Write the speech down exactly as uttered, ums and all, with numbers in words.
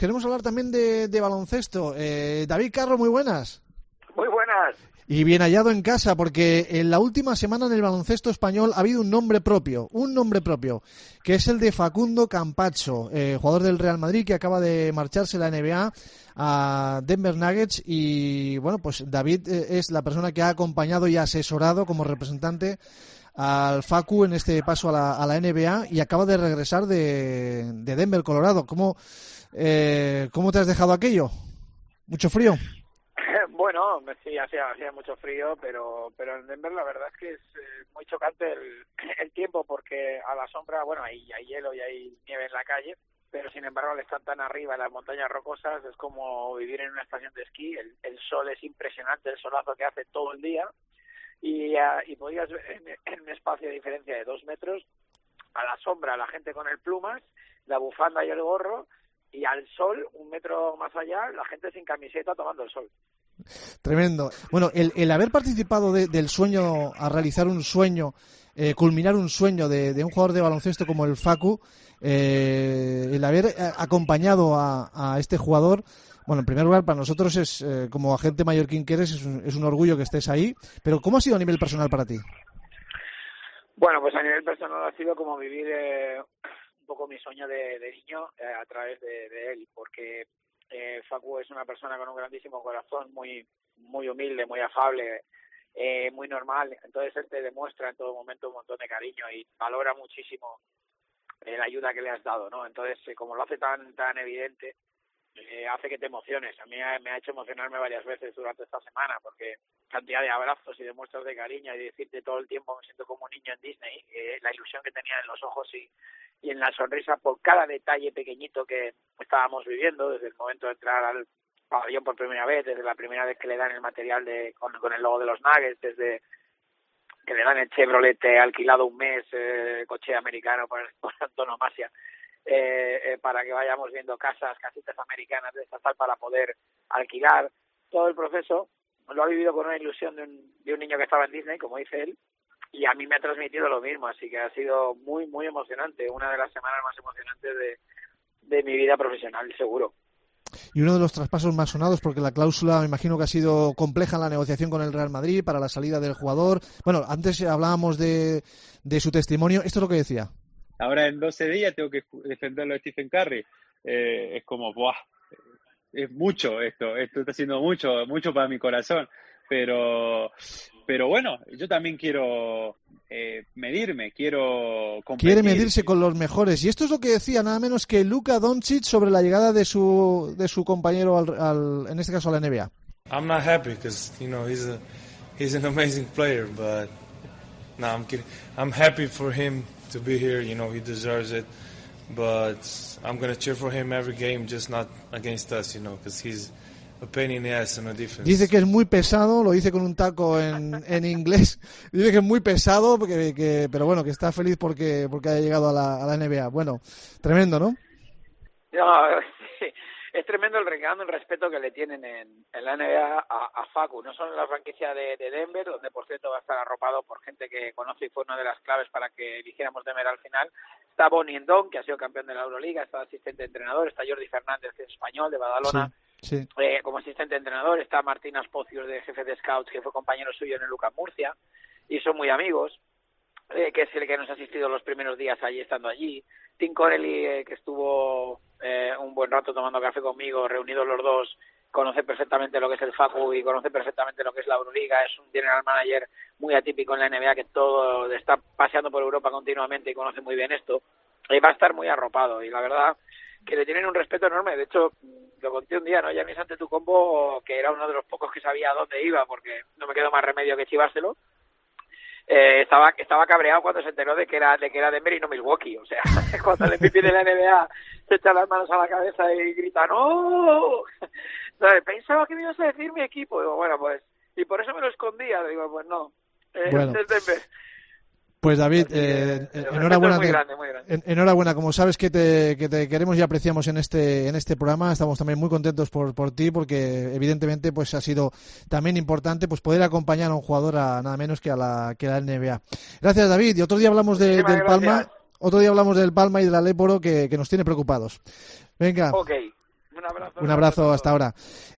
queremos hablar también de, de baloncesto. Eh, David Carro, muy buenas. Muy buenas. Y bien hallado en casa, porque en la última semana en el baloncesto español ha habido un nombre propio, un nombre propio, que es el de Facundo Campazzo, eh, jugador del Real Madrid que acaba de marcharse de la N B A a Denver Nuggets. Y bueno, pues David eh, es la persona que ha acompañado y asesorado como representante al Facu en este paso a la, a la N B A, y acaba de regresar de, de Denver, Colorado. ¿Cómo, eh, ¿Cómo te has dejado aquello? ¿Mucho frío? Bueno, sí, hacía, hacía mucho frío, pero pero en Denver la verdad es que es eh, muy chocante el, el tiempo, porque a la sombra, bueno, hay, hay hielo y hay nieve en la calle, pero sin embargo al estar tan arriba en las montañas rocosas es como vivir en una estación de esquí. El, el sol es impresionante, el solazo que hace todo el día, y, uh, y podías ver en, en un espacio de diferencia de dos metros, a la sombra la gente con el plumas, la bufanda y el gorro, y al sol, un metro más allá, la gente sin camiseta tomando el sol. Tremendo. Bueno, el, el haber participado de, del sueño a realizar un sueño, eh, culminar un sueño de, de un jugador de baloncesto como el Facu, eh, el haber acompañado a, a este jugador, bueno, en primer lugar para nosotros es, eh, como agente mallorquín que eres, es un, es un orgullo que estés ahí, pero ¿cómo ha sido a nivel personal para ti? Bueno, pues a nivel personal ha sido como vivir eh, un poco mi sueño de, de niño eh, a través de, de él, porque Eh, Facu es una persona con un grandísimo corazón, muy muy humilde, muy afable, eh, muy normal. Entonces él te demuestra en todo momento un montón de cariño y valora muchísimo eh, la ayuda que le has dado, ¿no? Entonces, eh, como lo hace tan tan evidente, eh, hace que te emociones. A mí me ha hecho emocionarme varias veces durante esta semana, porque cantidad de abrazos y de muestras de cariño, y decirte todo el tiempo me siento como un niño en Disney, eh, la ilusión que tenía en los ojos y y en la sonrisa por cada detalle pequeñito que estábamos viviendo, desde el momento de entrar al pabellón por primera vez, desde la primera vez que le dan el material de con, con el logo de los Nuggets, desde que le dan el Chevrolet alquilado un mes, eh, coche americano por, por antonomasia, eh, eh, para que vayamos viendo casas, casitas americanas de estas tal para poder alquilar. Todo el proceso lo ha vivido con una ilusión de un, de un niño que estaba en Disney, como dice él, y a mí me ha transmitido lo mismo, así que ha sido muy, muy emocionante, una de las semanas más emocionantes de, de mi vida profesional, seguro. Y uno de los traspasos más sonados, porque la cláusula me imagino que ha sido compleja en la negociación con el Real Madrid para la salida del jugador. Bueno, antes hablábamos de, de su testimonio, esto es lo que decía. Ahora en doce días tengo que defenderlo de Stephen Curry. Eh, es como, ¡buah! Es mucho esto, esto está haciendo mucho, mucho para mi corazón. Pero, pero bueno, yo también quiero eh, medirme, quiero competir. Quiere medirse con los mejores. Y esto es lo que decía nada menos que Luka Doncic sobre la llegada de su de su compañero, al, al en este caso a la N B A. I'm not happy because, you know, he's a he's an amazing player, but no, I'm kidding. I'm happy for him to be here, you know, he deserves it. But I'm going to cheer for him every game, just not against us, you know, because he's Dice que es muy pesado, lo dice con un taco en, en inglés. Dice que es muy pesado, porque, que, pero bueno, que está feliz porque porque haya llegado a la, a la N B A. Bueno, tremendo, ¿no? No, sí. Es tremendo el regalo, el respeto que le tienen en, en la N B A a, a Facu. No solo en la franquicia de, de Denver, donde por cierto va a estar arropado por gente que conoce y fue una de las claves para que eligiéramos Denver al final. Está Bonnie Endon, que ha sido campeón de la Euroliga, está asistente de entrenador, está Jordi Fernández, que es español, de Badalona. Sí. Sí. Eh, como asistente de entrenador, está Martín Aspocios, de jefe de scouts, que fue compañero suyo en el Lucas Murcia, y son muy amigos, eh, que es el que nos ha asistido los primeros días allí, estando allí. Tim Corelli, eh, que estuvo eh, un buen rato tomando café conmigo, reunidos los dos, conoce perfectamente lo que es el Facu y conoce perfectamente lo que es la Euroliga. Es un general manager muy atípico en la N B A, que todo está paseando por Europa continuamente y conoce muy bien esto. Y va a estar muy arropado, y la verdad que le tienen un respeto enorme. De hecho, lo conté un día, ¿no? Yanis Antetokounmpo, que era uno de los pocos que sabía a dónde iba, porque no me quedó más remedio que chivárselo. Eh, estaba estaba cabreado cuando se enteró de que era de que era Denver y no Milwaukee. O sea, cuando el M V P de la N B A se echa las manos a la cabeza y grita ¡no! ¿Sabes? Pensaba que me ibas a decir mi equipo. Digo, bueno, pues, y por eso me lo escondía. Digo, pues no, eh, bueno. es Denver. Pues David, eh, eh, enhorabuena, muy grande, muy grande. En, enhorabuena, como sabes que te, que te queremos y apreciamos en este en este programa, estamos también muy contentos por por ti, porque evidentemente pues ha sido también importante pues poder acompañar a un jugador a nada menos que a la que a la N B A. Gracias, David, y otro día hablamos de, del gracias. Palma, otro día hablamos del Palma y del Aléporo, que, que nos tiene preocupados. Venga. Ok, Un abrazo. Un abrazo, hasta ahora.